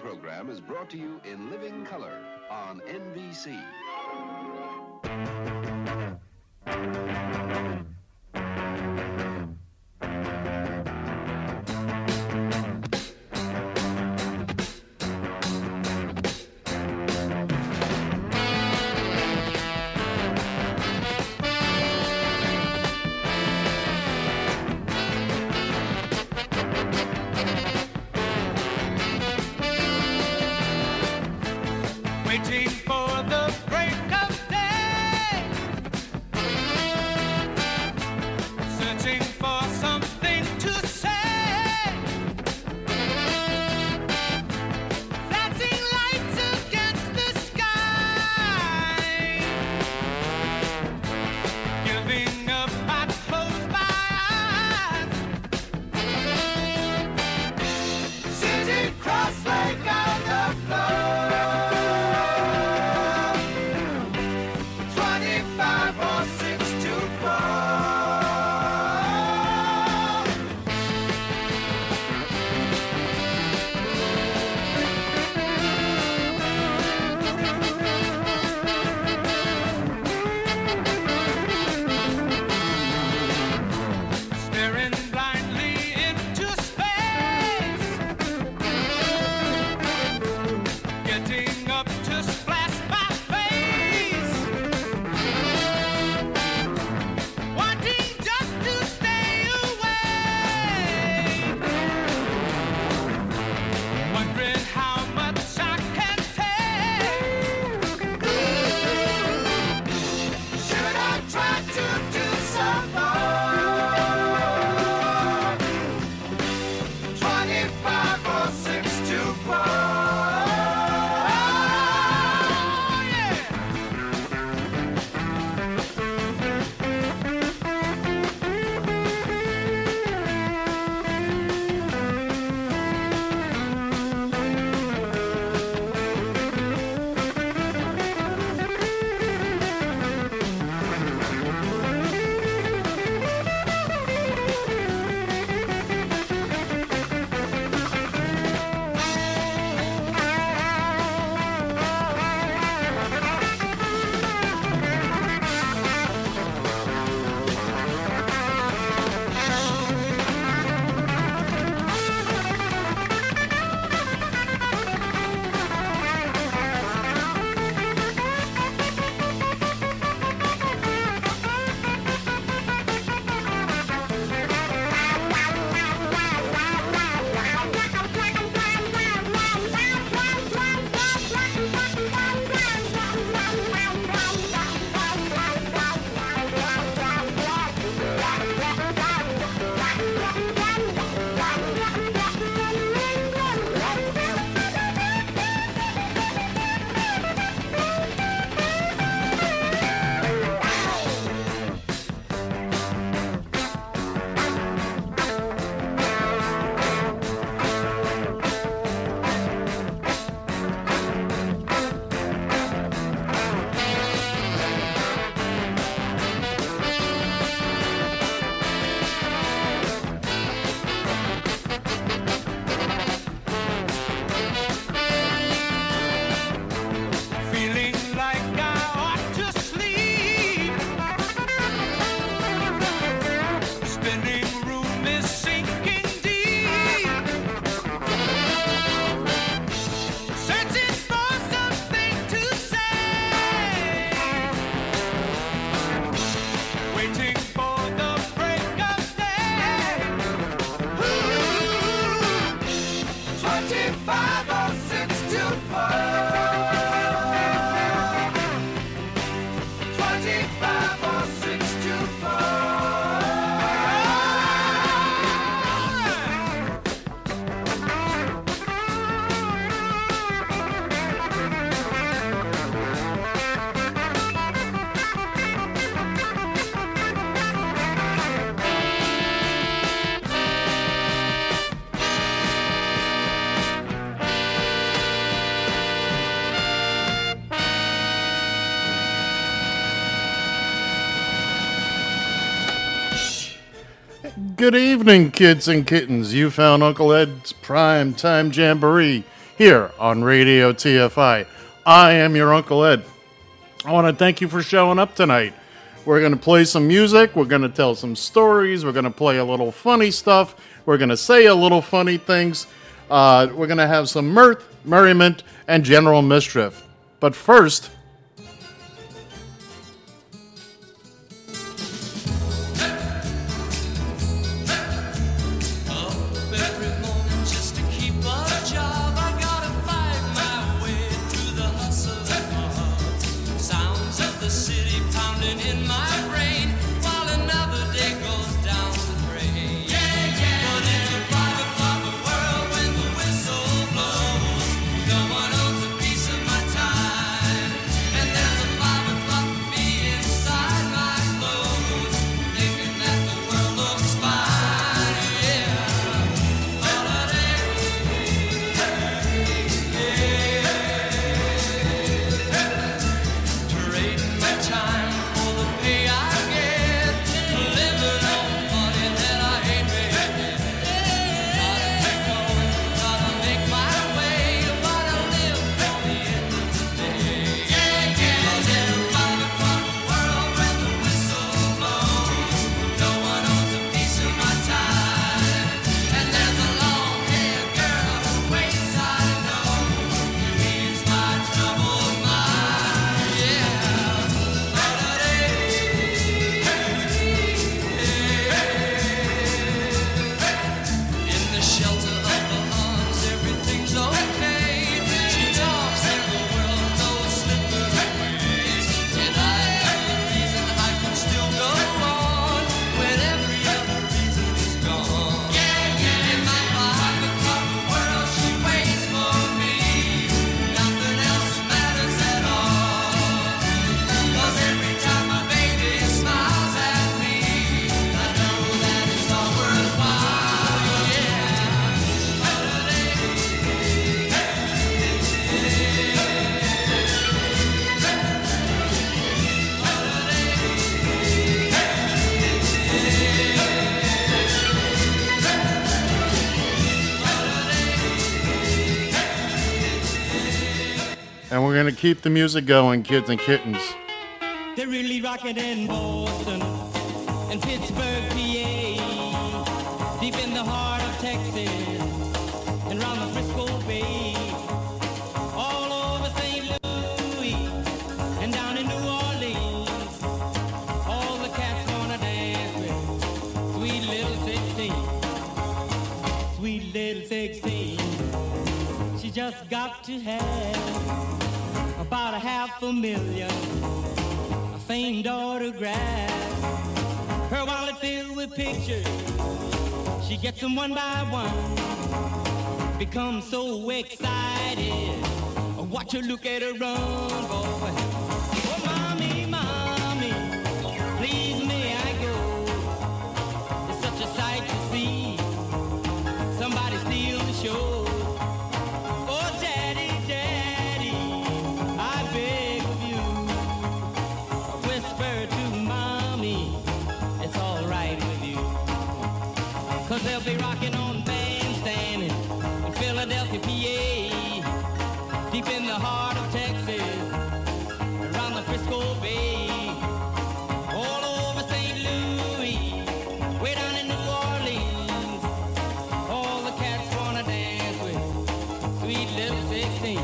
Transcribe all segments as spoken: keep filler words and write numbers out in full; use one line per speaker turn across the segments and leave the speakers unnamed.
program is brought to you in living color on N B C.
Waiting for the break of day, searching for something to say, flashing lights against the sky, giving up, I close my eyes, sitting cross-legged on the floor. Staring blindly into space, getting up to splash my face, wanting just to stay away, wondering how much I can take. Should I try to do some more? Twenty-five or six to four. Yeah. Feeling like I ought to sleep. Spinning room is sinking deep. Searching for something to say. Waiting for the break of day. Ooh, twenty-five or six to four. Twenty-five or six to four.
Good evening, kids and kittens. You found Uncle Ed's Prime Time Jamboree here on Radio T F I. I am your Uncle Ed. I want to thank you for showing up tonight. We're going to play some music. We're going to tell some stories. We're going to play a little funny stuff. We're going to say a little funny things. Uh, we're going to have some mirth, merriment, and general mischief. But first... And we're going to keep the music going, kids and kittens.
They're really rocking in Boston and Pittsburgh, P A, deep in the heart of Texas and round the Frisco Bay, all over Saint Louis and down in New Orleans. All the cats wanna dance with sweet little sixteen, sweet little sixteen. She just got to have about a half a million, a famed autograph, her wallet filled with pictures, she gets them one by one, becomes so excited, watch her look at her run, boy. Oh, mommy, mommy, please may I go, it's such a sight to see, somebody steal the show. Cause they'll be rocking on Bandstand in Philadelphia, P A, deep in the heart of Texas, around the Frisco Bay, all over Saint Louis, way down in New Orleans. All the cats wanna dance with sweet little sixteen.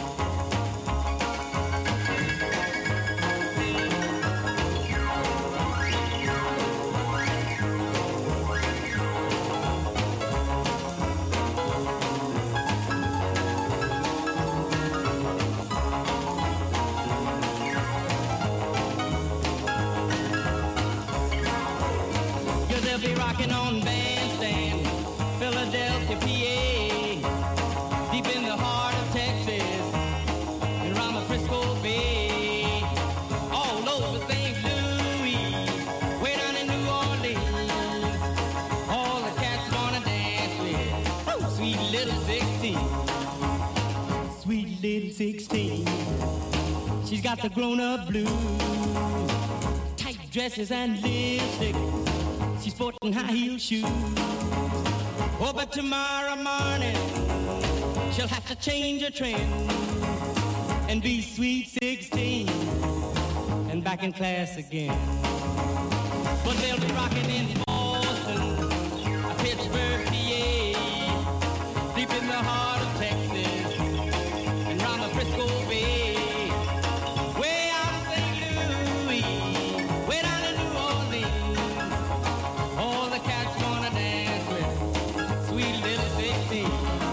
Be rocking on Bandstand, Philadelphia, P A, deep in the heart of Texas, and around the Frisco Bay, all over Saint Louis, way down in New Orleans. All the cats wanna dance with sweet little sixteen, sweet little sixteen. She's got the grown-up blues, tight dresses and lipstick. She's sporting high heel shoes. Oh, but tomorrow morning she'll she'll have to change her trend and be sweet sixteen and back in class again. But they'll be rocking in Boston, Pittsburgh, P A, deep in the heart of Texas, and round the Frisco Bay, way out in Saint Louis, way down in New Orleans. All the cats wanna dance with sweet little sixteen.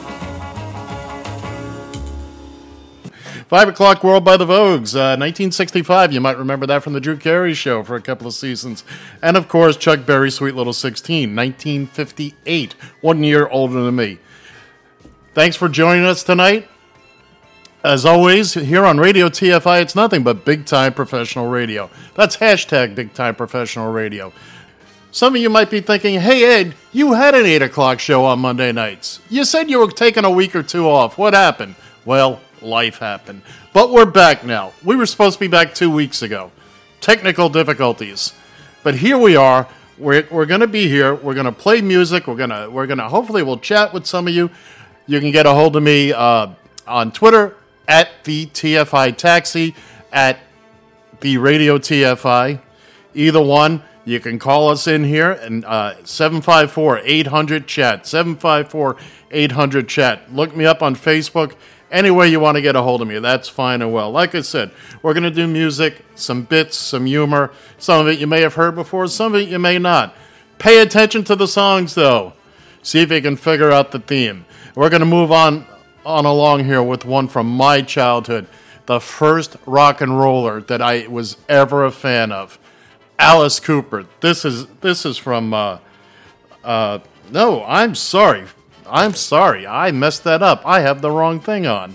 Five o'clock World by the Vogues, uh, nineteen sixty-five. You might remember that from the Drew Carey Show for a couple of seasons. And, of course, Chuck Berry's Sweet Little sixteen, nineteen fifty-eight, one year older than me. Thanks for joining us tonight. As always, here on Radio T F I, it's nothing but big-time professional radio. That's hashtag big-time professional radio. Some of you might be thinking, hey, Ed, you had an eight o'clock show on Monday nights. You said you were taking a week or two off. What happened? Well, life happened. But we're back now. We were supposed to be back two weeks ago. Technical difficulties. But here we are. We're, we're going to be here. We're going to play music. We're going to, we're going to, hopefully we'll chat with some of you. You can get a hold of me uh, on Twitter, at the T F I Taxi, at the Radio T F I. Either one. You can call us in here and uh, seven five four, eight hundred, chat. seven five four, eight hundred, chat. Look me up on Facebook. Any way you want to get a hold of me, that's fine and well. Like I said, we're going to do music, some bits, some humor. Some of it you may have heard before, some of it you may not. Pay attention to the songs, though. See if you can figure out the theme. We're going to move on, on along here with one from my childhood. The first rock and roller that I was ever a fan of. Alice Cooper. This is this is from, uh, uh, no, I'm sorry. I'm sorry. I messed that up. I have the wrong thing on.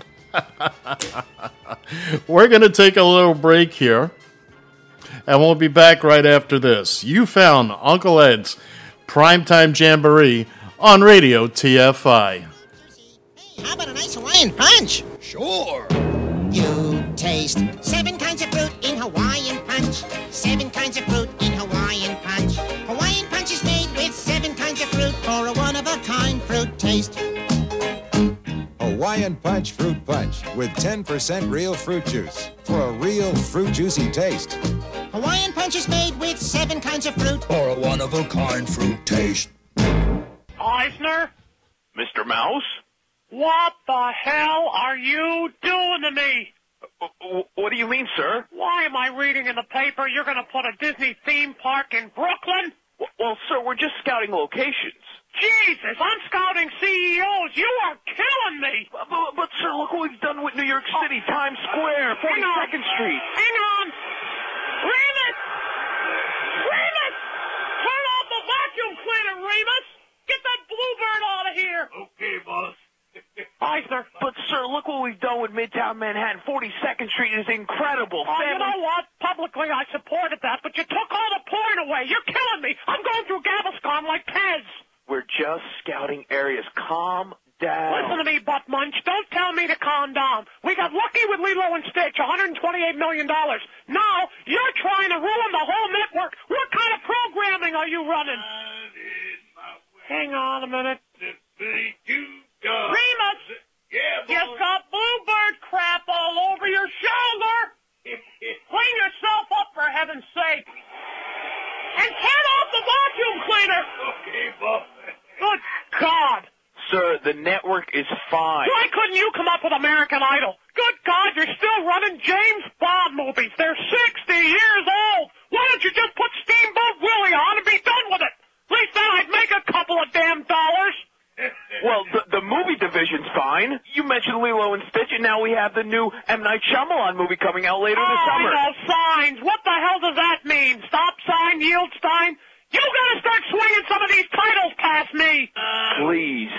We're going to take a little break here, and we'll be back right after this. You found Uncle Ed's Primetime Jamboree on Radio T F I.
Hey, how about a nice Hawaiian punch?
Sure.
You taste seven kinds of fruit in Hawaiian punch. Seven kinds of fruit in Hawaiian punch. Hawaiian punch is made with seven kinds of fruit for a one-of-a-kind fruit taste.
Hawaiian Punch Fruit Punch with ten percent real fruit juice for a real fruit juicy taste.
Hawaiian punch is made with seven kinds of fruit
or a one-of-a-kind fruit taste.
Eisner?
Mister Mouse?
What the hell are you doing to me?
Uh, what do you mean, sir?
Why am I reading in the paper you're going to put a Disney theme park in Brooklyn?
Well, well, sir, we're just scouting locations.
Jesus, I'm scouting C E Os. You are killing me.
But, but, but sir, look what we've done with New York City, oh. Times Square, forty-second Street.
Hang on. Remus! Remus! Turn off the vacuum cleaner, Remus! Get that bluebird out of here!
Okay, boss.
Eisner.
But, sir, look what we've done with Midtown Manhattan. forty-second Street is incredible.
Oh,
Family...
you know what? Publicly, I supported that, but you took all the porn away. You're killing me. I'm going through Gaviscon like Pez.
We're just scouting areas. Calm down.
Listen to me, Butt Munch. Don't tell me to calm down. We got lucky with Lilo and Stitch, one hundred twenty-eight million dollars. Now, you're trying to ruin the whole network. What kind of programming are you running? Hang on a minute. Remus!
Yeah, boy.
You got bluebird crap all over your shoulder! Clean yourself up, for heaven's sake! And turn off the vacuum cleaner!
Okay, boss.
Good God!
Sir, the network is fine.
Why couldn't you come up with American Idol? Good God, you're still running James Bond movies. They're sixty years old. Why don't you just put Steamboat Willie on and be done with it? At least then I'd make a couple of damn dollars.
Well, the, the movie division's fine. You mentioned Lilo and Stitch, and now we have the new M. Night Shyamalan movie coming out later
oh,
this summer.
I know signs. What the hell does that mean? Stop sign, yield sign? You gotta start swinging some of these titles past me.
Please.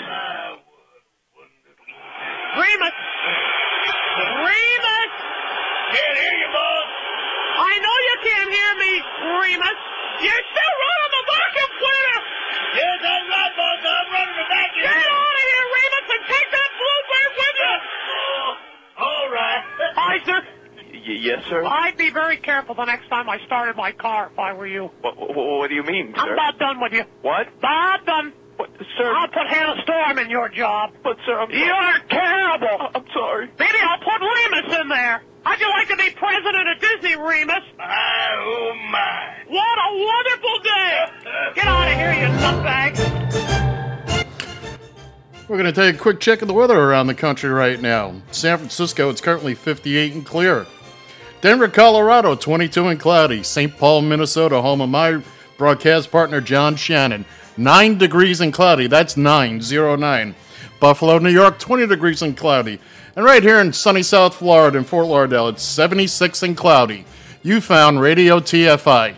Remus. Remus.
Can't hear you, boss.
I know you can't hear me, Remus. You're still running the vacuum cleaner.
Yes, I'm right, boss. I'm running the vacuum.
Get out of here, Remus, and take that bluebird with you.
Oh, all right.
Eisner.
Y- yes, sir?
I'd be very careful the next time I started my car if I were you.
What, what, what do you mean, sir?
I'm about done with you.
What?
About done.
What? Sir.
I'll put Hannah Storm in your job.
But, sir, I'm sorry.
You're terrible.
I- I'm sorry.
Maybe I'll put Remus in there. How'd you like to be president of Disney, Remus?
My, oh, my.
What a wonderful day. Get out of here, you nutbag.
We're going to take a quick check of the weather around the country right now. San Francisco, it's currently fifty-eight and clear. Denver, Colorado, twenty-two and cloudy. Saint Paul, Minnesota, home of my broadcast partner, John Shannon, nine degrees and cloudy. That's nine, zero nine. Buffalo, New York, twenty degrees and cloudy. And right here in sunny South Florida, in Fort Lauderdale, it's seventy-six and cloudy. You found Radio T F I.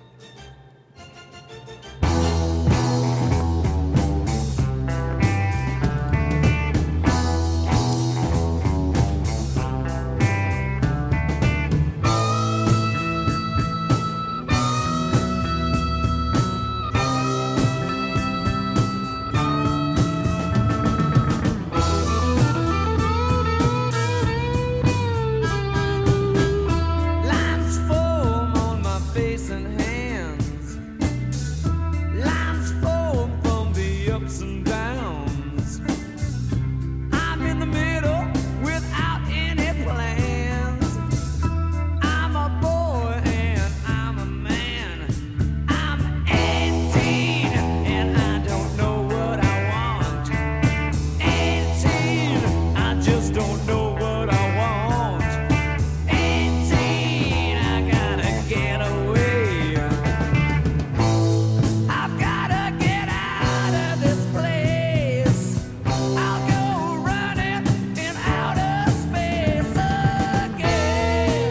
Lines form on my face and hands. Lines form from the ups and downs. I'm in the middle without any plans. I'm a boy and I'm a man. I'm eighteen and I don't know what I want. eighteen, I just don't know what I want. eighteen, I gotta get away. I've gotta get out of this place. I'll go running in outer space again.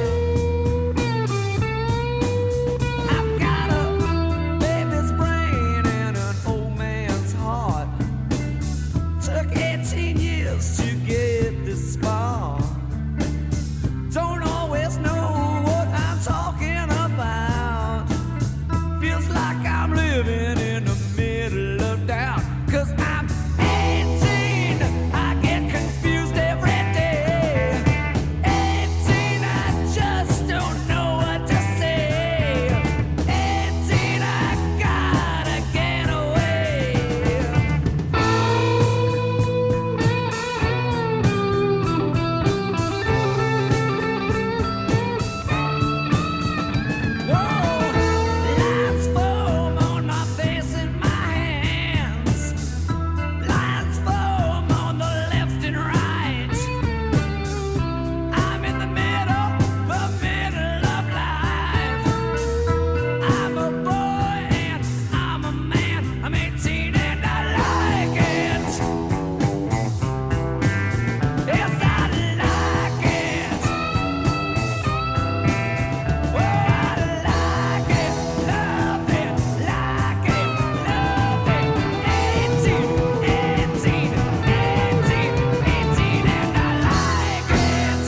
I've got a baby's brain and an old man's heart. Took eighteen years to get this far. Don't always know what I'm talking about. Feels like I'm living in the middle of doubt. Cause I'm eighteen, I get confused every day. eighteen, I just don't know what to say. eighteen, I gotta get away. Lines form on my face and my hands. Lines form on the left and right. I'm in the middle, the middle of life. I'm a boy and I'm a man. I'm eighteen and I like it. Yes, I like it. Oh, I like it, love it, like it, love it. eighteen, eighteen, eighteen, eighteen, and I like it.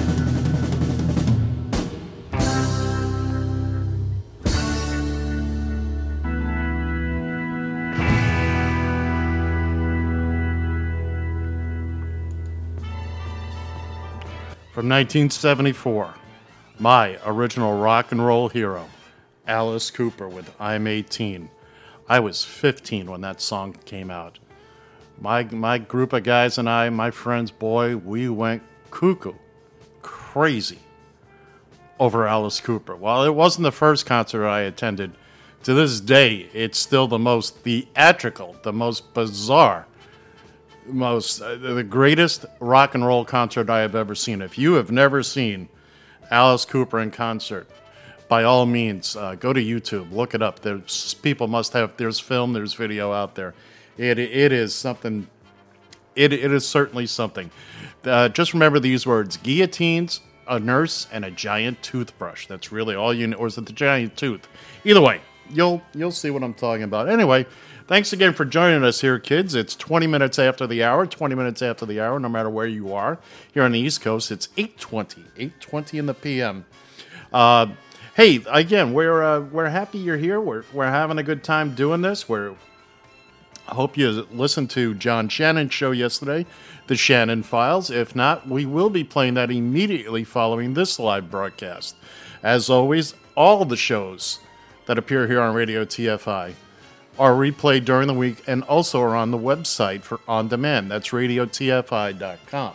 From nineteen seventy-four, my original rock and roll hero, Alice Cooper with I'm eighteen. I was fifteen when that song came out. My my group of guys and I, my friends, boy, we went cuckoo, crazy over Alice Cooper. While it wasn't the first concert I attended, to this day, it's still the most theatrical, the most bizarre, most uh, the greatest rock and roll concert I have ever seen. If you have never seen Alice Cooper in concert, by all means, uh, go to YouTube, look it up. There's people must have. There's film, there's video out there. It it is something. It it is certainly something. Uh, just remember these words: guillotines, a nurse, and a giant toothbrush. That's really all you know. Or is it the giant tooth? Either way, you'll you'll see what I'm talking about. Anyway. Thanks again for joining us here, kids. It's twenty minutes after the hour, twenty minutes after the hour, no matter where you are. Here on the East Coast, it's eight twenty, eight twenty in the P M. Uh, hey, again, we're uh, we're happy you're here. We're we're having a good time doing this. We're I hope you listened to John Shannon's show yesterday, The Shannon Files. If not, we will be playing that immediately following this live broadcast. As always, all the shows that appear here on Radio T F I are replayed during the week and also are on the website for on demand. That's radio T F I dot com.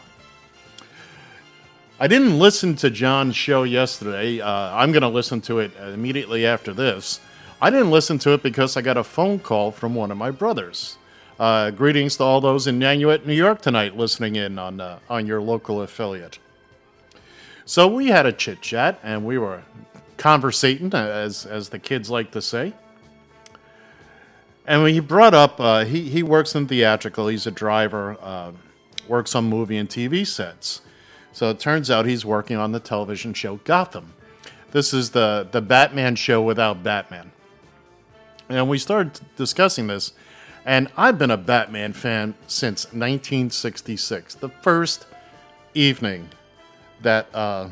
I didn't listen to John's show yesterday. Uh, I'm going to listen to it immediately after this. I didn't listen to it because I got a phone call from one of my brothers. Uh, greetings to all those in Nanuet, New York tonight listening in on uh, on your local affiliate. So we had a chit-chat, and we were conversating, as as the kids like to say. And when he brought up, uh, he, he works in theatrical. He's a driver, uh, works on movie and T V sets. So it turns out he's working on the television show Gotham. This is the, the Batman show without Batman. And we started discussing this, and I've been a Batman fan since nineteen sixty-six. The first evening that uh,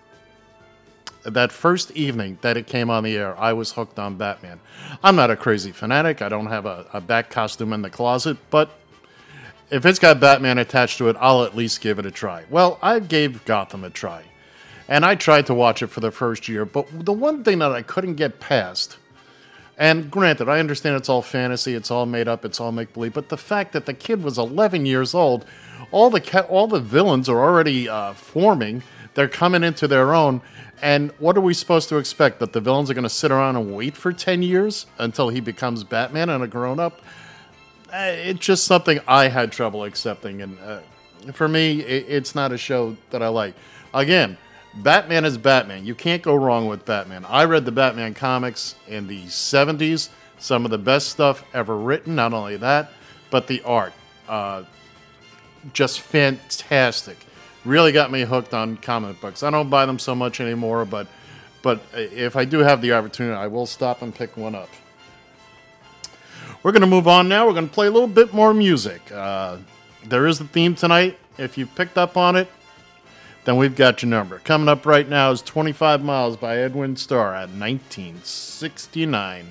that first evening that it came on the air, I was hooked on Batman. I'm not a crazy fanatic. I don't have a, a bat costume in the closet, but if it's got Batman attached to it, I'll at least give it a try. Well, I gave Gotham a try, and I tried to watch it for the first year, but the one thing that I couldn't get past, and granted, I understand it's all fantasy, it's all made up, it's all make-believe, but the fact that the kid was eleven years old, all the ca- all the villains are already uh, forming, they're coming into their own, and what are we supposed to expect? That the villains are going to sit around and wait for ten years until he becomes Batman and a grown-up? Uh, it's just something I had trouble accepting, and uh, for me, it, it's not a show that I like. Again, Batman is Batman. You can't go wrong with Batman. I read the Batman comics in the seventies, some of the best stuff ever written. Not only that, but the art. Uh, just fantastic. Really got me hooked on comic books. I don't buy them so much anymore, but but if I do have the opportunity, I will stop and pick one up. We're going to move on now. We're going to play a little bit more music. Uh, there is a theme tonight. If you picked up on it, then we've got your number. Coming up right now is twenty-five miles by Edwin Starr at nineteen sixty-nine.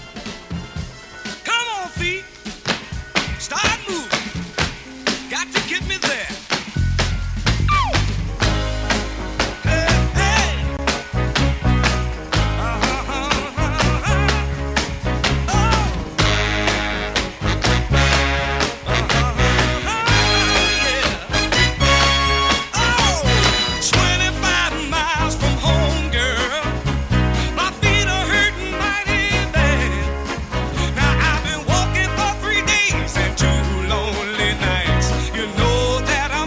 Come on, feet. Start moving. Got to get me there. That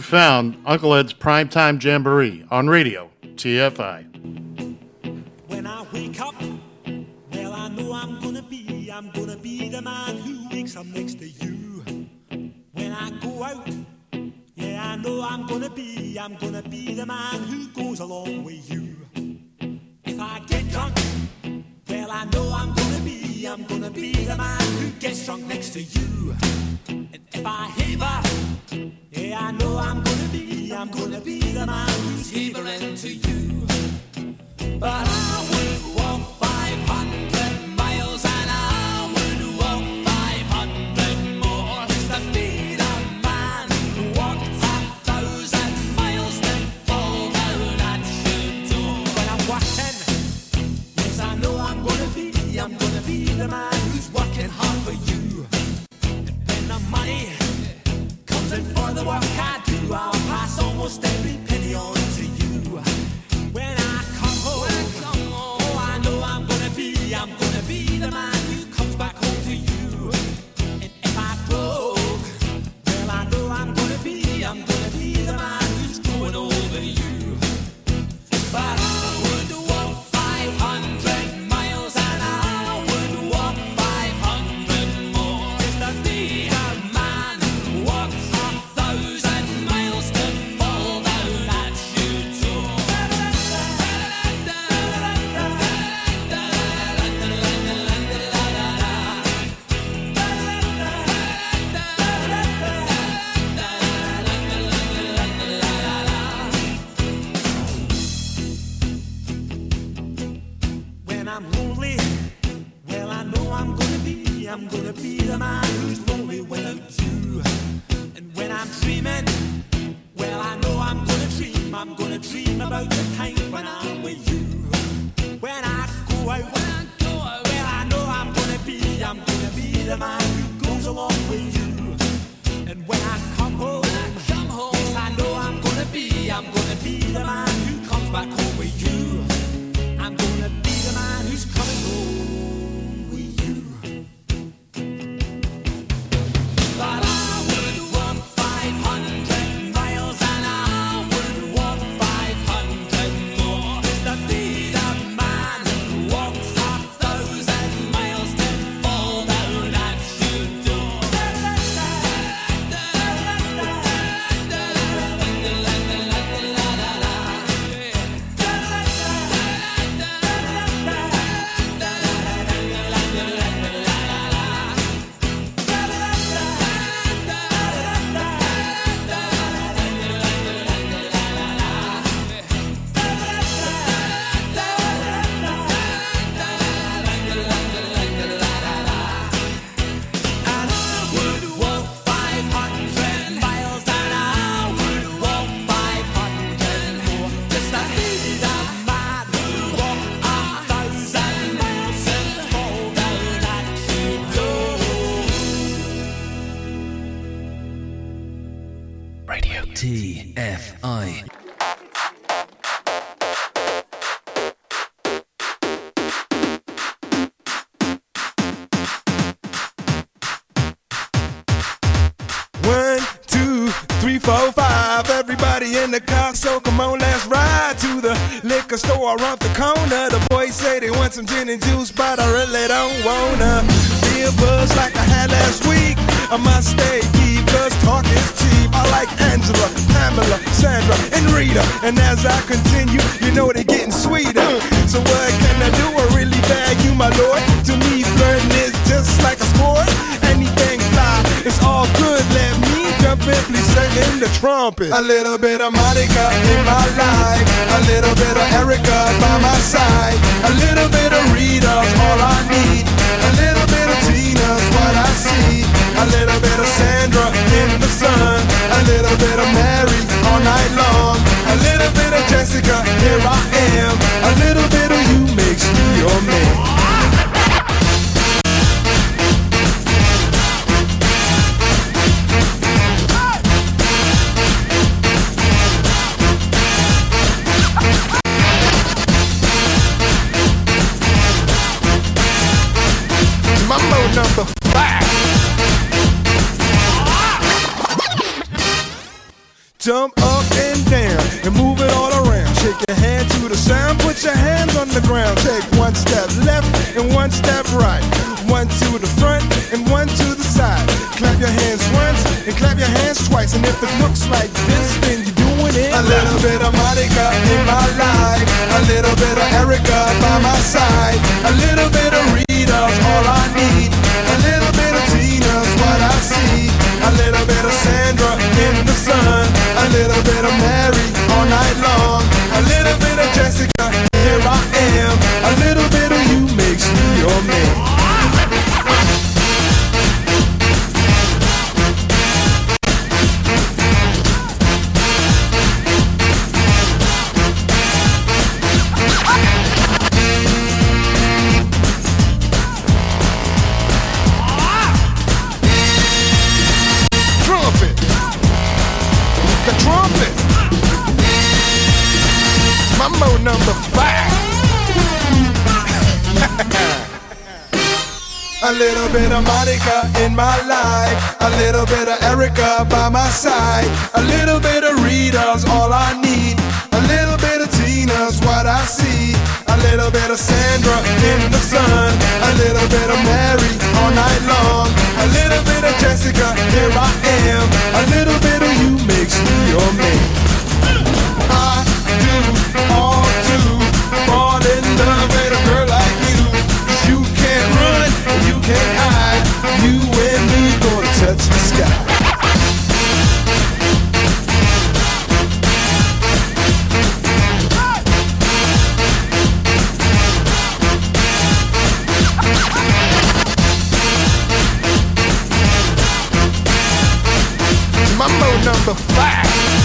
found Uncle Ed's Primetime Jamboree on radio T F I.
When I wake up, well, I know I'm gonna be, I'm gonna be the man who wakes up next to you. When I go out, yeah, I know I'm gonna be, I'm gonna be the man who goes along with you. If I get drunk, well, I know I'm gonna be, I'm gonna be the man who gets drunk next to you. And if I haver, yeah, I know I'm gonna be, I'm gonna be the man who's havering to you. But I would walk five hundred miles and I would walk five hundred more just to be the man who walked a thousand miles to fall down at your door. When I'm working, yes, I know I'm gonna be, I'm gonna be the man who's working hard for you. And when the money comes in for the work I do, I'll pass almost every penny on to you. When I come home, oh, I know I'm gonna be, I'm gonna be the man who comes back home to you. And if I broke, well, I know I'm gonna be, I'm gonna be the man who's going over you. But I would walk five hundred miles and I would walk five hundred more just to be the man who walks a thousand miles to fall down at your door. When I'm lonely, well, I know I'm gonna be, I'm gonna be the man who's lonely without you. And when I'm dreaming, well, I know I'm gonna dream, I'm gonna dream about the time when I'm with you. When I go out, well, I know I'm gonna be, I'm gonna be the man who goes along with you. And when I come home, yes, I know I'm gonna be, I'm gonna be the man who comes back home with you. I'm gonna be the man who's coming home with you. But I would walk five hundred miles and I would walk five hundred more just to be the man who walks a thousand miles to fall down at your door.
Radio T F I.
One, two, three, four, five. Everybody in the car, so come on, let's ride to the liquor store around the corner. The boys say they want some gin and juice, but I really don't wanna be a buzz like I had last week. I must stay deep, cause talk is cheap. I like Angela, Pamela, Sandra, and Rita. And as I continue, you know they're getting sweeter. So what can I do? I really bag you, my lord. To me, flirting is just like a sport. Anything fly, it's all good. Let me jump in, please sing in the trumpet. A little bit of Monica in my life, a little bit of Erica by my side, a little bit of Rita's all I need, a little bit of Tina's what I see, a little bit of Sandra in the sun, a little bit of Mary all night long, a little bit of Jessica, here I am, a little bit of you makes me your man. Mambo number five. jump up and down and move it all around. Shake your hand to the sound, put your hands on the ground. Take one step left and one step right. One to the front and one to the side. Clap your hands once and clap your hands twice. And if it looks like this, then you're doing it. A little bit of Monica in my life, a little bit of Erica by my side, a little bit of Rita's all I need, a little bit of Tina's what I see, a little bit of Sandra in the sun, a little bit of Mary all night long, a little bit of Jessica, here I am, a little bit of you makes me your man. Mambo number five. A little bit of Monica in my life, a little bit of Erica by my side, a little bit of Rita's all I need, a little bit of Tina's what I see, a little bit of Sandra in the sun, a little bit of Mary all night long, a little bit of Jessica, here I am, a little bit of you makes me your man. I do all to fall in love with a girl like you. You can't run, you can't hide. You and me gonna touch the sky. Mambo number five.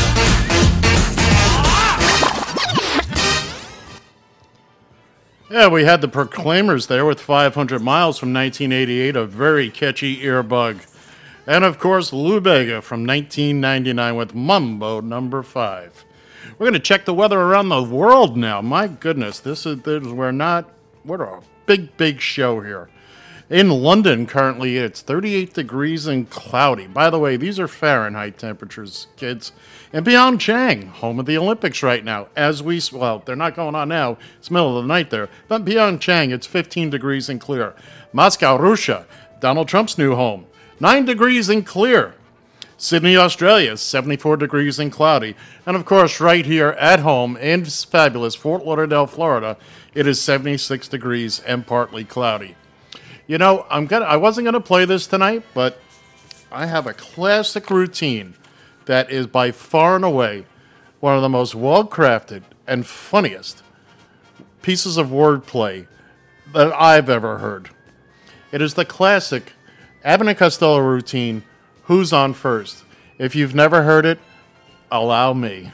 Yeah, we had the Proclaimers there with five hundred miles from nineteen eighty-eight, a very catchy earbug. And, of course, Lou Bega from nineteen ninety-nine with Mambo number five. We're going to check the weather around the world now. My goodness, this is, this, we're not, we're a big, big show here. In London, currently, it's thirty-eight degrees and cloudy. By the way, these are Fahrenheit temperatures, kids. In Pyeongchang, home of the Olympics right now, as we, well, they're not going on now. It's middle of the night there. But in Pyeongchang, it's fifteen degrees and clear. Moscow, Russia, Donald Trump's new home, nine degrees and clear. Sydney, Australia, seventy-four degrees and cloudy. And, of course, right here at home in fabulous Fort Lauderdale, Florida, it is seventy-six degrees and partly cloudy. You know, I'm gonna, I wasn't going to play this tonight, but I have a classic routine that is by far and away one of the most well-crafted and funniest pieces of wordplay that I've ever heard. It is the classic Abbott and Costello routine, Who's on First? If you've never heard it, allow me.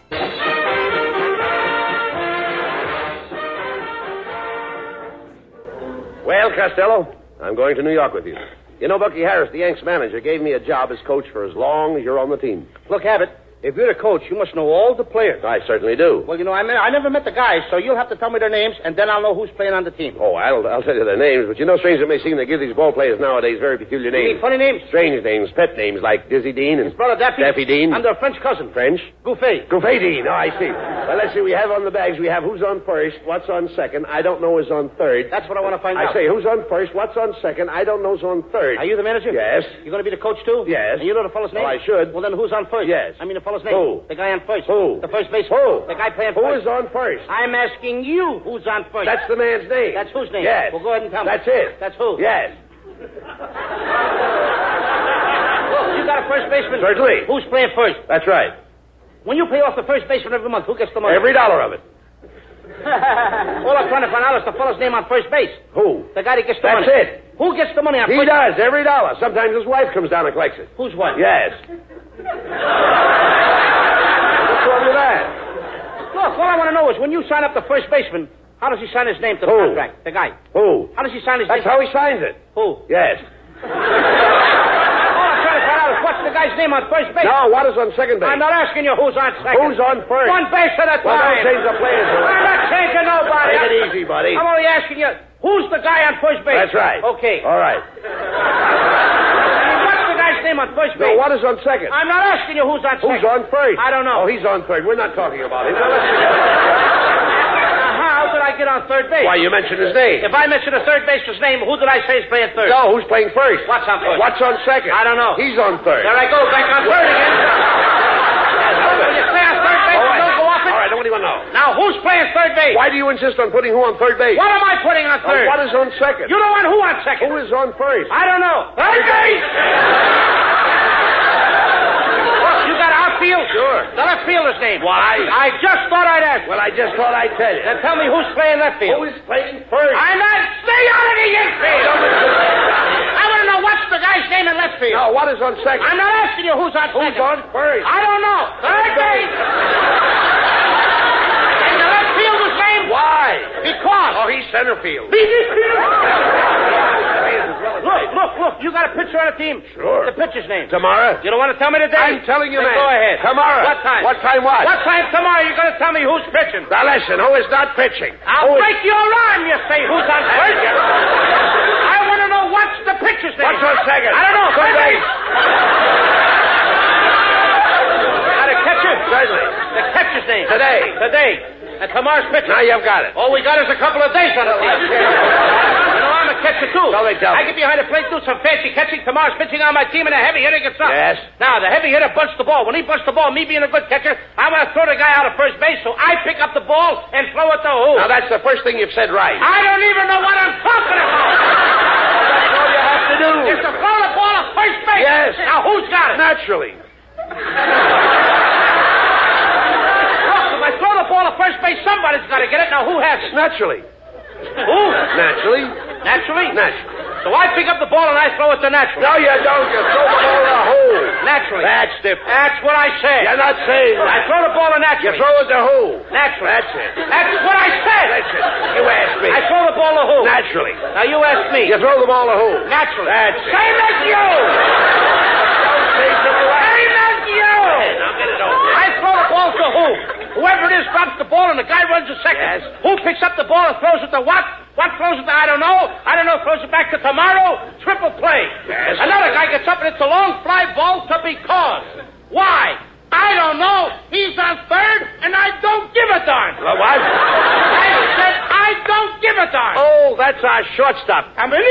Well, Costello, I'm going to New York with you. You know, Bucky Harris, the Yanks manager, gave me a job as coach for as long as you're on the team.
Look, Abbott, if you're the coach, you must know all the players.
I certainly do.
Well, you know, I, me- I never met the guys, so you'll have to tell me their names, and then I'll know who's playing on the team.
Oh, I'll, I'll tell you their names, but you know, strange it may seem, they give these ball players nowadays very peculiar names.
You mean funny names?
Strange names, pet names, like Dizzy Dean and
His brother Daffy.
Daffy Dean.
And their French cousin.
French?
Gouffet.
Gouffet Dean, oh, I see. Well, let's see, we have on the bags, we have who's on first, what's on second, I don't know who's on third.
That's what I want to find
I
out.
say, who's on first, what's on second, I don't know who's on third.
Are you the manager?
Yes.
You're going to be the coach, too?
Yes.
And you know the fellow's name?
Well, I should.
Well, then who's on first?
Yes.
I mean the fellow's name.
Who?
The guy on first.
Who?
The first baseman.
Who?
The guy playing
Who
first.
is on first?
I'm asking you who's on first.
That's the man's name.
That's whose name?
Yes.
Well, go ahead and tell me.
That's it.
That's who?
Yes.
Look, you got a first baseman.
Certainly.
Who's playing first?
That's right.
When you pay off the first baseman every month, who gets the money?
Every dollar of it.
All I'm trying to find out is the fellow's name on first base.
Who?
The guy that gets the
That's
money.
it.
Who gets the money on
He
first
does, every dollar. Sometimes his wife comes down and collects it.
Whose wife?
Yes. What's wrong with that?
Look, all I want to know is when you sign up the first baseman, how does he sign his name to the
Who?
contract? The guy.
Who?
How does he sign his
That's
name?
how he signs it.
Who?
Yes.
All I'm trying to find out is what's the guy's name on first base.
No, what is on second base?
I'm not asking you who's on second.
Who's on first?
One base at a time.
Well, don't change the players.
I'm not changing nobody.
Take it easy, buddy.
I'm only asking you, who's the guy on first base?
That's right.
Okay.
All right.
I mean, what's the guy's name on first base?
No, what is on second?
I'm not asking you who's on
Who's
second.
on first?
I don't know.
Oh, he's on third. We're not talking about him. Now, let's
Now, how did I get on third base?
Why, you mentioned his name.
If I mention a third baseman's name, who did I say is playing third?
No, who's playing first?
What's on first?
What's on second?
I don't know.
He's on third.
There I go, back on third again. When you say on third base,
All right.
don't go off it.
All right, nobody want to know.
Now, who's playing third base?
Why do you insist on putting who on third base?
What am I putting on
Oh,
third?
what is on second?
You don't want who on second?
Who is on first?
I don't know. Third base! Look, you got outfield?
Sure.
The left fielder's name.
Why?
I just thought I'd ask.
Well, I just thought I'd tell you.
Then tell me who's playing left field.
Who is playing first?
I'm not. Stay out of the infield. I want to know what's the guy's name in left field.
No, what is on second?
I'm not asking you who's on
Who's
second.
on first?
I don't know. Third base. And the left fielder's name?
Why?
Because.
Oh, he's center field.
Look, look, look. You got a pitcher on the team.
Sure.
The pitcher's name.
Tomorrow?
You don't want to tell me the day?
I'm telling you,
Then
man.
Go ahead.
Tomorrow.
What time?
What time what?
What time tomorrow you're going to tell me who's pitching?
Now, listen, who is not pitching?
I'll
Who is-
break your arm, you say, who's on first. I want to know what's the pitcher's name.
What's on second?
I don't know.
Third
Third
base.
base. Got a catcher?
Certainly.
The catcher's name.
Today.
Today. And tomorrow's pitcher.
Now you've got it.
All we got is a couple of days on the team. You know, I'm a catcher, too.
So they tell
I
me.
get behind the plate, do some fancy catching. Tomorrow's pitching on my team, and a heavy hitter gets up.
Yes.
Now, the heavy hitter bunts the ball. When he bunts the ball, me being a good catcher, I want to throw the guy out of first base, so I pick up the ball and throw it to who?
Now, that's the first thing you've said right.
I don't even know what I'm talking about.
That's all you have to do.
It's to throw the ball at first base.
Yes.
Now, who's got it?
Naturally.
Look, if I throw the ball at first base, somebody's got to get it. Now, who has it?
Naturally.
Who?
Naturally.
Naturally?
Naturally.
So I pick up the ball and I throw it to Naturally.
No, you don't. You throw the ball in a hole.
Naturally.
That's different.
That's what I said.
You're not saying
I
that.
throw the ball to
You
Naturally.
throw it to who?
Naturally.
That's it.
That's what I said.
That's it. You ask me.
I throw the ball to who?
Naturally.
Now you ask me.
You throw the ball to who?
Naturally.
That's it.
Same as you.
Don't say something like
Same as you.
Now get it over.
I throw the ball to who? Whoever it is drops the ball and the guy runs a second.
Yes.
Who picks up the ball and throws it to what? What throws it to? I don't know. I don't know. Throws it back to tomorrow. Triple play.
Yes.
Another guy gets up and it's a long fly ball to because. Why? I don't know. He's on third and I don't give a darn.
Well, what?
I said I don't give a darn.
Oh, that's our shortstop.
I mean,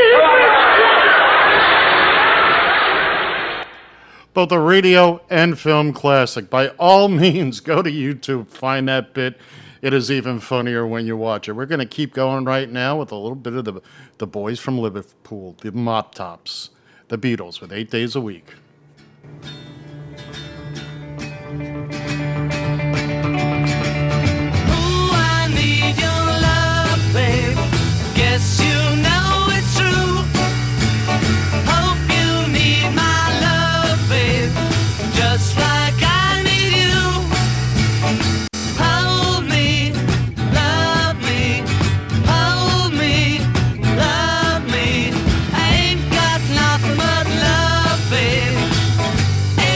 Both a radio and film classic. By all means, go to YouTube, find that bit. It is even funnier when you watch it. We're going to keep going right now with a little bit of the, the boys from Liverpool, the Mop Tops, the Beatles with Eight Days a Week.
I need your love, babe. Guess you know it's true. Hope you need my love, babe. Just like I need you. Hold me, love me. Hold me, love me. I ain't got nothing but love, babe.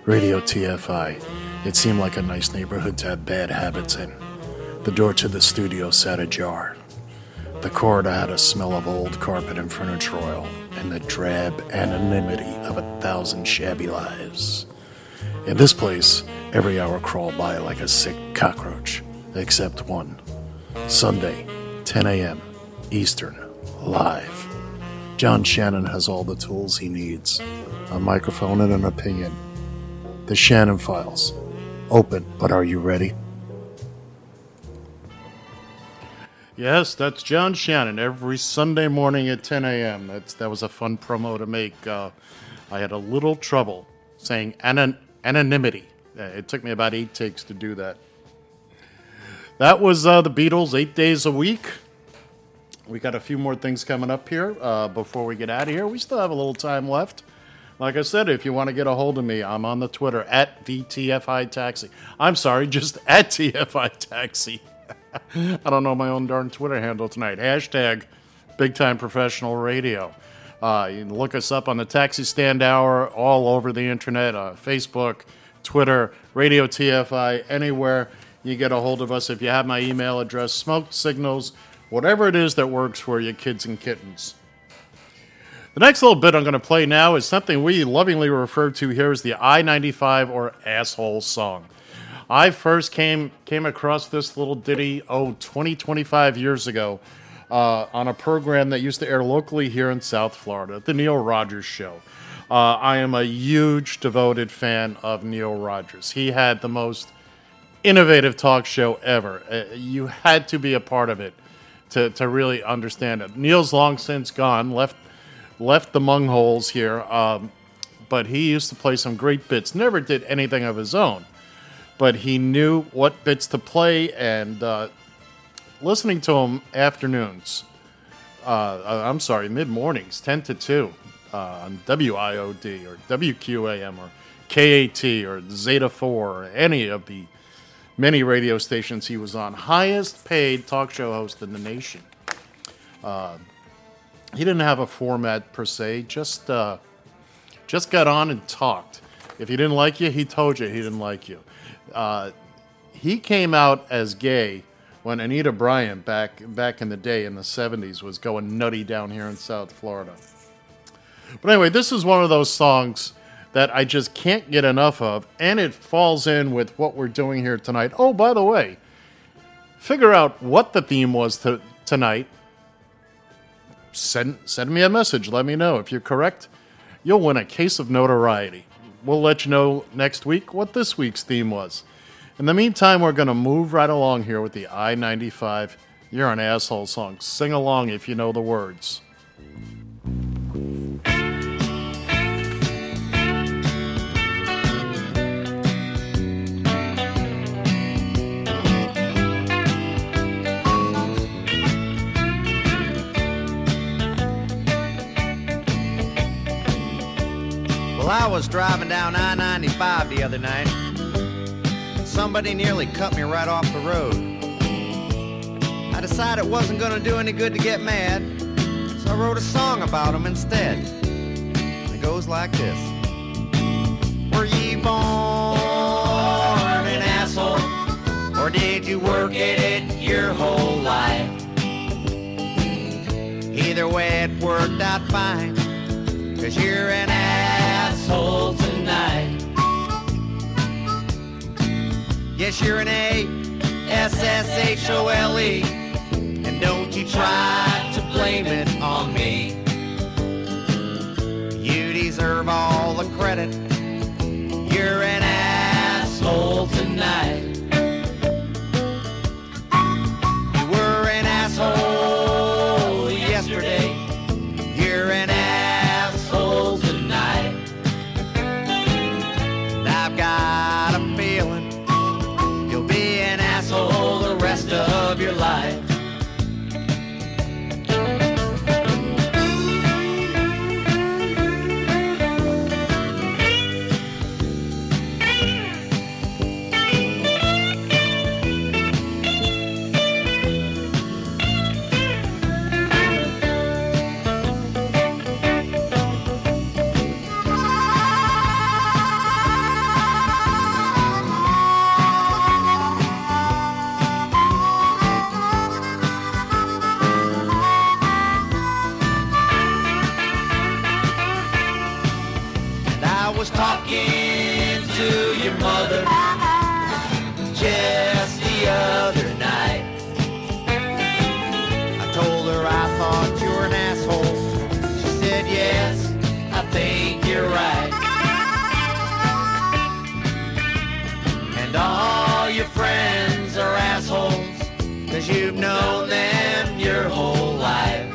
Radio T F I. It seemed like a nice neighborhood to have bad habits in. The door to the studio sat ajar. The corridor had a smell of old carpet and furniture oil, and the drab anonymity of a thousand shabby lives. In this place, every hour crawled by like a sick cockroach, except one. Sunday, ten a.m., Eastern, live. John Shannon has all the tools he needs. A microphone and an opinion. The Shannon Files. Open, but are you ready? Yes, that's John Shannon every Sunday morning at ten a.m. That's That was a fun promo to make. Uh, I had a little trouble saying anon- anonymity. It took me about eight takes to do that. That was uh, the Beatles, eight days a week. We got a few more things coming up here uh, before we get out of here. We still have a little time left. Like I said, if you want to get a hold of me, I'm on the Twitter at V T F I Taxi. I'm sorry, just at T F I Taxi. I don't know my own darn Twitter handle tonight. Hashtag Big Time Professional Radio. Uh, you can look us up on the Taxi Stand Hour all over the internet, uh, Facebook, Twitter, Radio T F I, anywhere you get a hold of us. If you have my email address, smoke signals, whatever it is that works for you, kids and kittens. The next little bit I'm going to play now is something we lovingly refer to here as the I ninety-five or Asshole song. I first came came across this little ditty, oh, twenty, twenty-five years ago uh, on a program that used to air locally here in South Florida, the Neil Rogers Show. Uh, I am a huge, devoted fan of Neil Rogers. He had the most innovative talk show ever. Uh, you had to be a part of it to, to really understand it. Neil's long since gone, left left the mungholes here, um, but he used to play some great bits. Never did anything of his own, but he knew what bits to play, and uh, listening to him afternoons, uh, I'm sorry, mid-mornings, ten to two, uh, on W I O D or W Q A M or K A T or Zeta four or any of the many radio stations he was on. Highest paid talk show host in the nation. Uh, he didn't have a format per se, just uh, just got on and talked. If he didn't like you, he told you he didn't like you. Uh, he came out as gay when Anita Bryant back back in the day in the seventies was going nutty down here in South Florida. But anyway, this is one of those songs that I just can't get enough of, and it falls in with what we're doing here tonight. Oh, by the way, figure out what the theme was to, tonight. Send, send me a message. Let me know. If you're correct, you'll win a case of notoriety. We'll let you know next week what this week's theme was. In the meantime, we're going to move right along here with the I ninety-five You're an Asshole song. Sing along if you know the words.
Well, I was driving down I ninety-five the other night. Somebody nearly cut me right off the road. I decided it wasn't going to do any good to get mad, so I wrote a song about him instead. It goes like this. Were ye born an asshole, or did you work at it your whole life? Either way, it worked out fine, 'cause you're an asshole tonight. Yes, you're an A S S H O L E, and don't you try to blame it on me. You deserve all the credit. You're an asshole tonight. You were an asshole yesterday. You're an asshole tonight. And I've got a feeling you'll be an asshole the rest of your life. mother just the other night. I told her I thought you were an asshole. She said, yes, I think you're right. And all your friends are assholes, 'cause you've known them your whole life.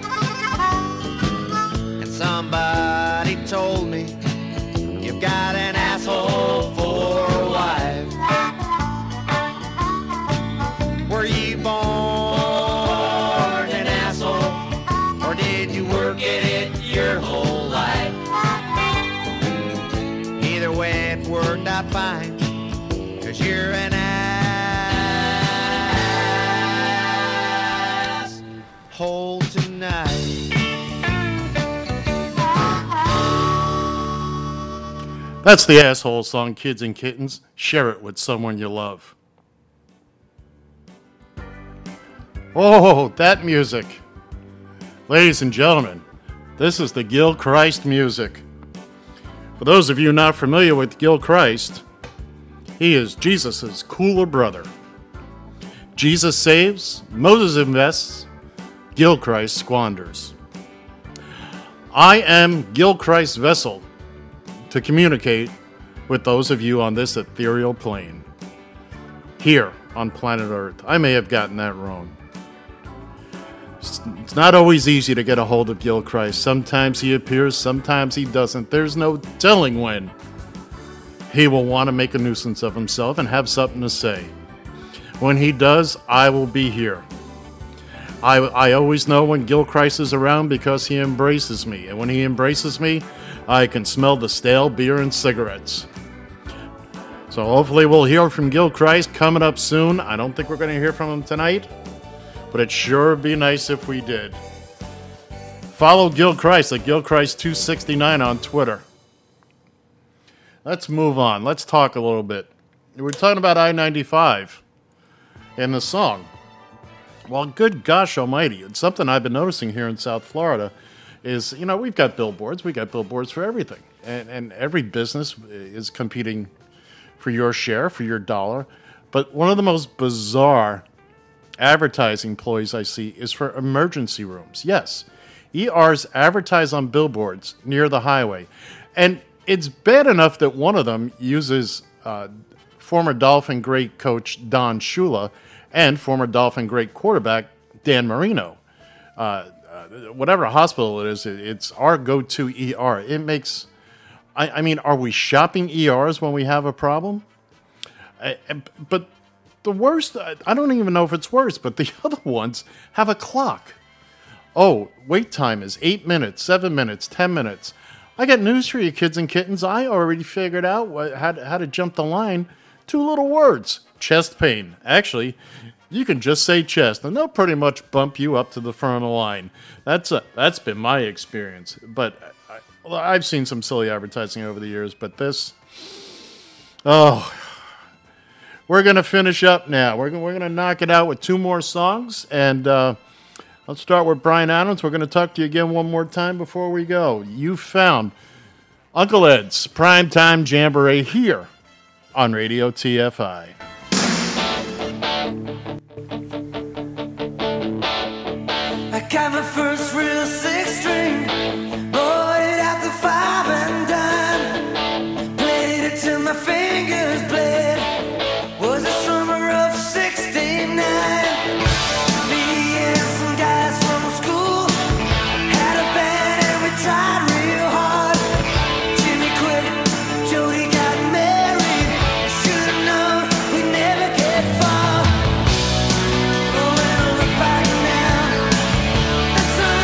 And somebody told me you've got an asshole for a wife. Were you born an asshole, or did you work at it your whole life? Either way it worked out fine, 'cause you're an asshole tonight.
That's the Asshole song, Kids and Kittens. Share it with someone you love. Oh, that music. Ladies and gentlemen, this is the Gil Christ music. For those of you not familiar with Gil Christ, he is Jesus' cooler brother. Jesus saves, Moses invests, Gil Christ squanders. I am Gil Christ's vessel to communicate with those of you on this ethereal plane. Here on planet Earth. I may have gotten that wrong. It's not always easy to get a hold of Gil Christ. Sometimes he appears, sometimes he doesn't. There's no telling when he will want to make a nuisance of himself and have something to say. When he does, I will be here. I, I always know when Gil Christ is around because he embraces me. And when he embraces me, I can smell the stale beer and cigarettes. So hopefully we'll hear from Gil Christ coming up soon. I don't think we're going to hear from him tonight, but it sure would be nice if we did. Follow Gil Christ at Gil Christ two sixty-nine on Twitter. Let's move on. Let's talk a little bit. We're talking about I ninety-five and the song. Well, good gosh almighty. It's something I've been noticing here in South Florida is, you know, we've got billboards. We've got billboards for everything. And, and every business is competing for your share, for your dollar. But one of the most bizarre advertising ploys I see is for emergency rooms. Yes, E Rs advertise on billboards near the highway. And it's bad enough that one of them uses uh, former Dolphin great coach Don Shula and former Dolphin great quarterback Dan Marino. Uh, uh, whatever hospital it is, it, it's our go-to E R. It makes, I, I mean, are we shopping E Rs when we have a problem? I, but the worst, I don't even know if it's worse, but the other ones have a clock. Oh, wait time is eight minutes, seven minutes, ten minutes. I got news for you, kids and kittens. I already figured out what, how, to, how to jump the line. Two little words. Chest pain. Actually, you can just say chest, and they'll pretty much bump you up to the front of the line. That's a, that's been my experience. But I, I've seen some silly advertising over the years, but this... Oh... We're going to finish up now. We're, we're going to knock it out with two more songs. And uh, let's start with Bryan Adams. We're going to talk to you again one more time before we go. You found Uncle Ed's Primetime Jamboree here on Radio T F I.
I got my first real six string, bought it at the five and dime, played it till my fingers bled. Was the summer of sixty-nine. Me and some guys from school had a band and we tried real hard. Jimmy quit, Jody got married. Should've known we'd never get far. Oh, when I look back now, that's all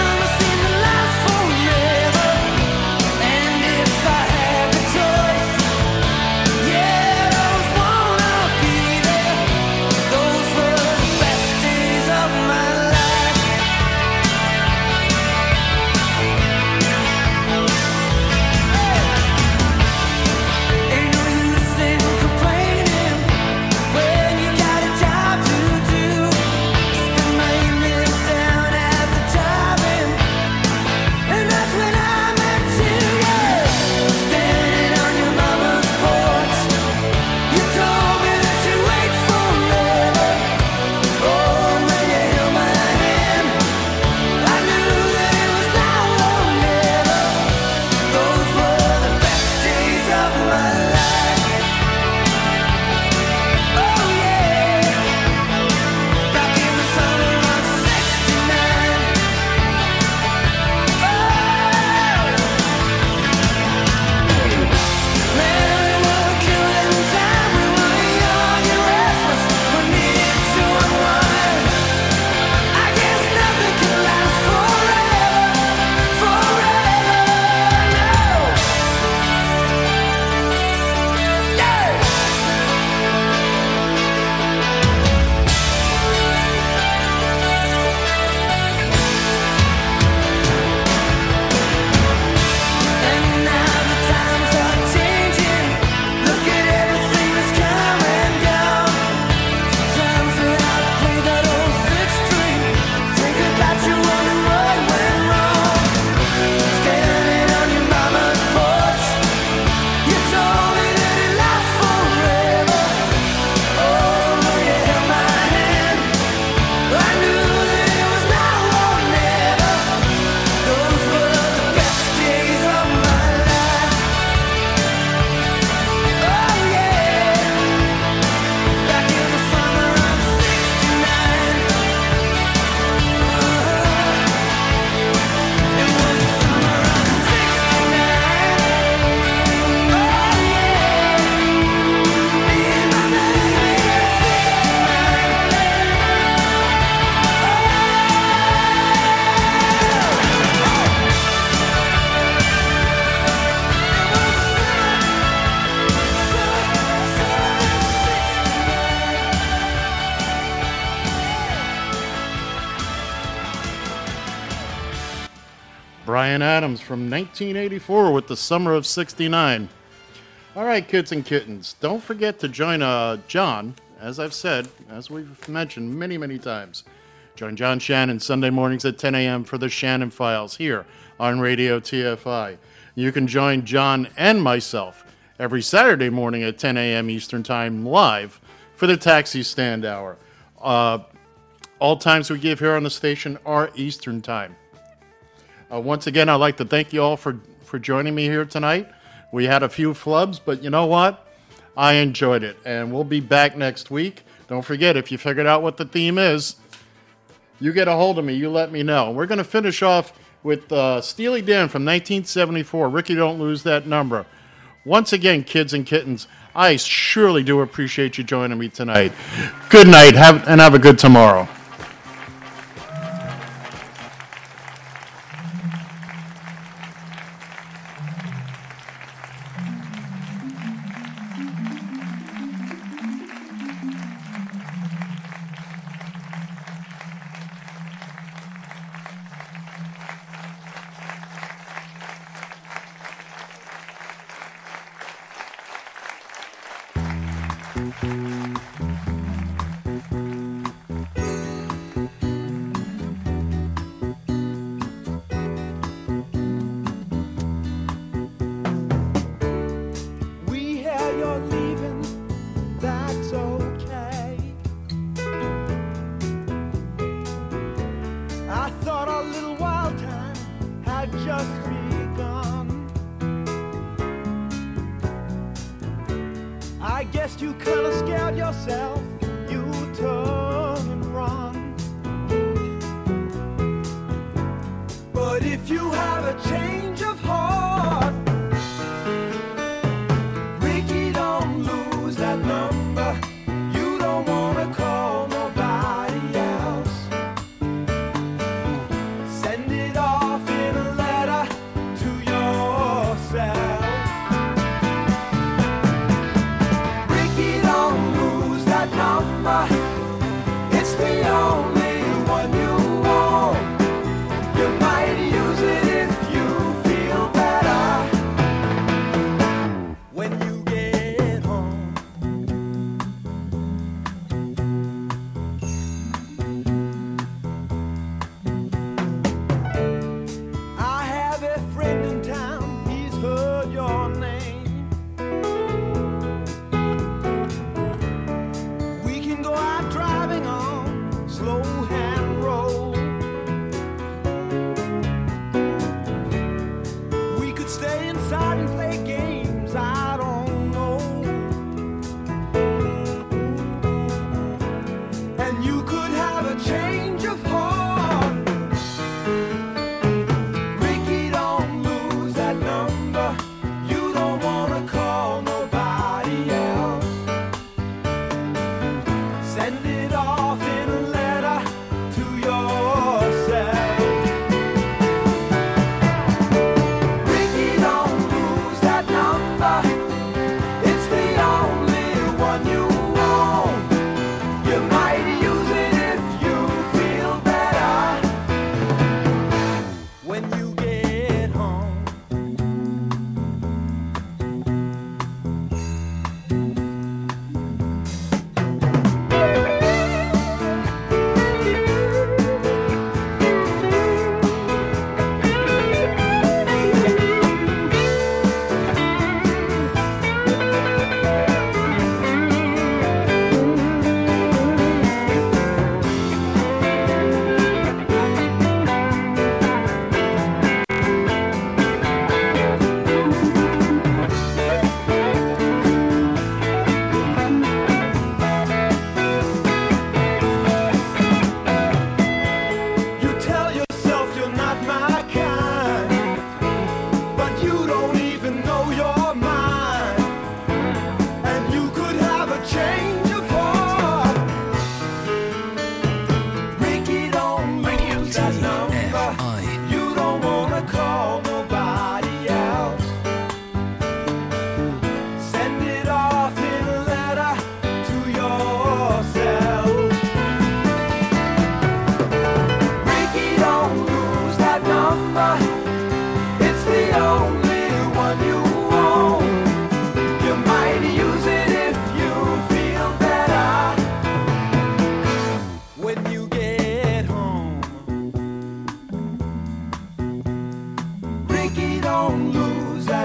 Bryan Adams from nineteen eighty-four with The Summer of sixty-nine. All right, kids and kittens, don't forget to join uh, John, as I've said, as we've mentioned many, many times. Join John Shannon Sunday mornings at ten a.m. for the Shannon Files here on Radio T F I. You can join John and myself every Saturday morning at ten a.m. Eastern Time live for the Taxi Stand Hour. Uh, all times we give here on the station are Eastern Time. Uh, once again, I'd like to thank you all for, for joining me here tonight. We had a few flubs, but you know what? I enjoyed it, and we'll be back next week. Don't forget, if you figured out what the theme is, you get a hold of me. You let me know. We're going to finish off with uh, Steely Dan from nineteen seventy-four. Ricky, don't lose that number. Once again, kids and kittens, I surely do appreciate you joining me tonight. Good night, have, and have a good tomorrow.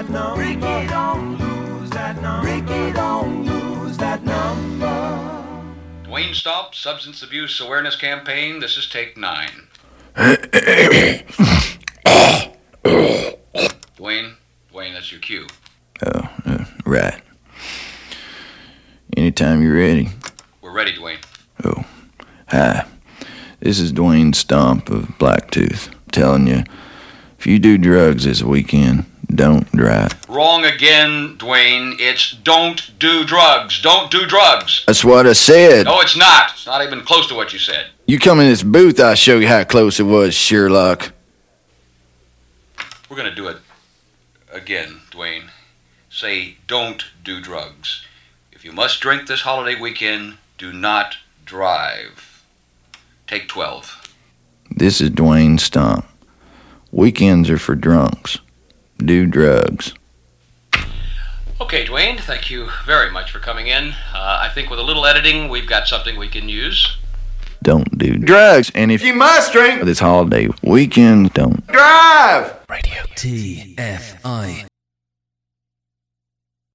that number. Ricky, don't lose that number. Ricky, don't lose that number.
Dwayne Stomp, Substance Abuse Awareness Campaign. This is take nine. Dwayne, Dwayne, that's your cue.
Oh, uh, right. Anytime you're ready.
We're ready, Dwayne.
Oh, hi. This is Dwayne Stomp of Blacktooth. I'm telling you, if you do drugs this weekend, don't drive.
Wrong again, Dwayne. It's don't do drugs. Don't do drugs.
That's what I said.
No, it's not. It's not even close to what you said.
You come in this booth, I'll show you how close it was, Sherlock.
We're going to do it again, Dwayne. Say, don't do drugs. If you must drink this holiday weekend, do not drive. Take twelve.
This is Dwayne Stomp. Weekends are for drunks. Do drugs.
Okay, Dwayne, thank you very much for coming in. Uh, I think with a little editing, we've got something we can use.
Don't do drugs. And if you must drink this holiday weekend, don't
drive. Radio T F I.